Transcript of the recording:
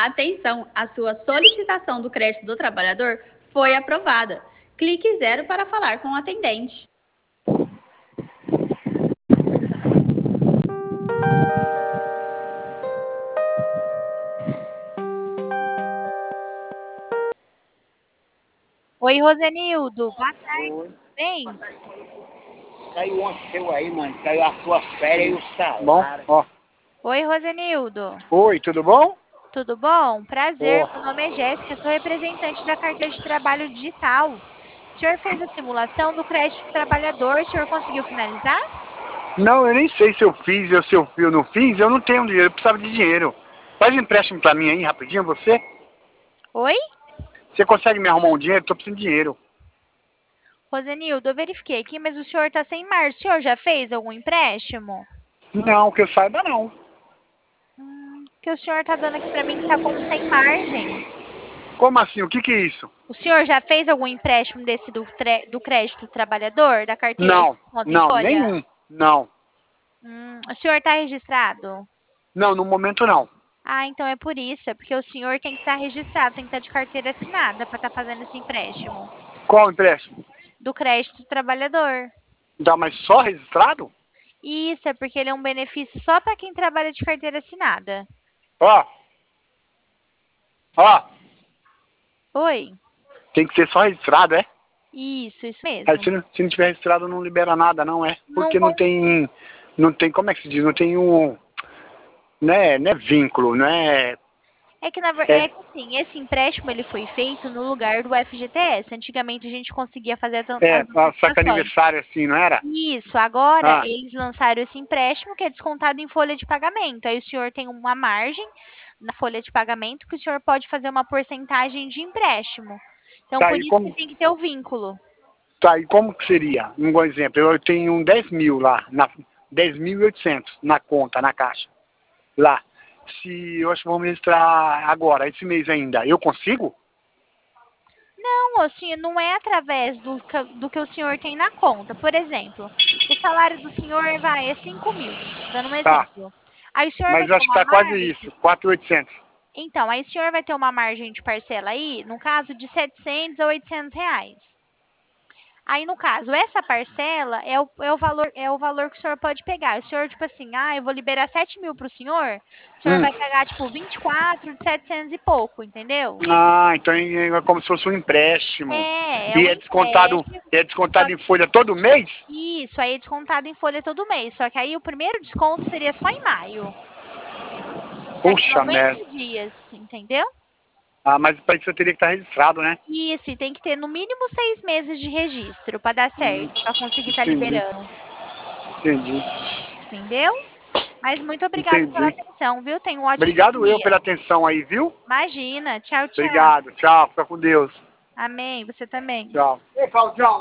Atenção, a sua solicitação do crédito do trabalhador foi aprovada. Clique 0 para falar com o atendente. Oi, Rosenildo. Boa tarde. Oi. Bem? Caiu ontem seu aí, mano. Caiu as suas férias e o salário. Bom, ó. Oi, Rosenildo. Oi, tudo bom? Tudo bom? Prazer. Ó. Meu nome é Jéssica, sou representante da carteira de trabalho digital. O senhor fez a simulação do crédito do trabalhador, o senhor conseguiu finalizar? Não, eu nem sei se eu fiz ou se eu não fiz, eu não tenho dinheiro, eu precisava de dinheiro. Faz um empréstimo pra mim aí, rapidinho, você? Oi? Você consegue me arrumar um dinheiro? Tô precisando de dinheiro. Rosenildo, eu verifiquei aqui, mas o senhor está sem margem. O senhor já fez algum empréstimo? Não, que eu saiba não. Que o senhor está dando aqui para mim que está como sem margem. Como assim? O que é isso? O senhor já fez algum empréstimo desse do crédito do trabalhador, da carteira Não, conta em não, folha? nenhum. Não. O senhor está registrado? Não, no momento não. Ah, então é por isso. É porque o senhor tem que estar registrado, tem que estar de carteira assinada para estar fazendo esse empréstimo Qual empréstimo? do crédito do trabalhador. Dá, mas só registrado? Isso, é porque ele é um benefício só para quem trabalha de carteira assinada. Ó. Ó. Oi? Tem que ser só registrado, é? Isso Aí mesmo. se não tiver registrado não libera nada, não é? Não, Porque não tem, como é que se diz? Não tem um, não é vínculo, não é, é que é que assim, esse empréstimo ele foi feito no lugar do FGTS. Antigamente a gente conseguia fazer as só que antecipações. aniversário assim, não era? Isso, agora Ah, eles lançaram esse empréstimo que é descontado em folha de pagamento. Aí o senhor tem uma margem na folha de pagamento que o senhor pode fazer uma porcentagem de empréstimo. Então, tá por aí isso que como, tem que ter o vínculo. tá aí como que seria? Um bom exemplo, eu tenho 10 mil lá, 10.800 na conta, na caixa, lá. Se eu acho que vamos registrar agora, esse mês ainda, eu consigo? Não, assim, não é através do que o senhor tem na conta. Por exemplo, o salário do senhor é 5 mil, dando um Tá, exemplo. Aí o senhor vai mas eu ter acho que uma tá quase margem. isso, 4.800. Então, aí o senhor vai ter uma margem de parcela aí, no caso, de 700 a 800 reais. Aí, no caso, essa parcela é o valor que o senhor pode pegar. O senhor, tipo assim, eu vou liberar 7 mil para o senhor Hum. vai pegar, tipo, 24 de 700 e pouco, entendeu? Ah, então é como se fosse um empréstimo. É E um empréstimo. é Só descontado em folha todo mês? isso, aí é descontado em folha todo mês. Só que aí o primeiro desconto seria só em maio. Daqui Puxa 90 merda. dias, entendeu? Ah, mas para isso eu teria que estar registrado, né? Isso, e tem que ter no mínimo 6 meses de registro para dar certo, para conseguir estar Entendi, liberando. entendi, Entendeu? Mas muito obrigada pela entendi. atenção, viu? Tenha um ótimo Obrigado eu dia. pela atenção aí, viu? Imagina. Tchau, tchau. Obrigado, tchau, fica com Deus. Amém. Você também. Tchau. Ei, Claudião.